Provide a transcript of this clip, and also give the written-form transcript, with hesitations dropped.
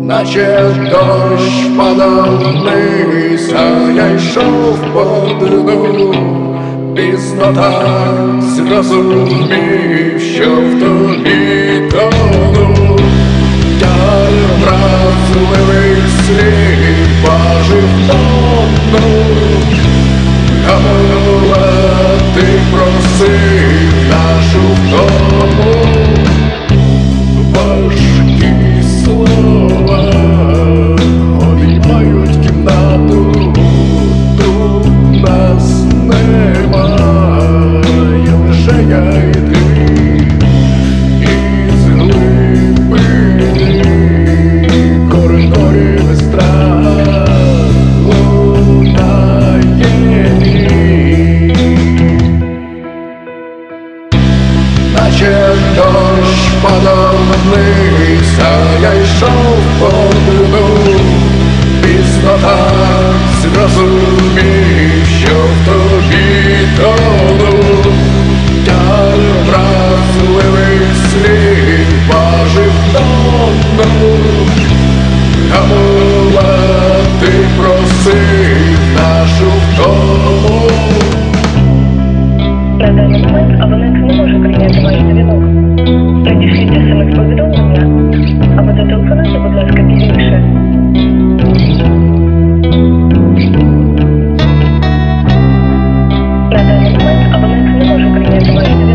наче дощ падав вниз, а я йшов по дну. Пізно так зрозумів, що в тобі тону. Я вразливий слід важив тону. Гамова ти просив нашу втому. Важкі слова обіймають кімнату. Тут нас немає, лише я і ти. Із глибини коридорів страх лунає ні. Наче дощ падав вниз, а я йшов по дну. Пізно так зрозумів, що в тобі тону. Я вразливий слід важив тону. Гамова ти просив нашу втому. На даний момент абонент не може прийняти ваш дзвінок. Надішліть смс-повідомлення або зателефонуйте, будь ласка, пізніше. На даний момент абонент не може прийняти ваш дзвінок.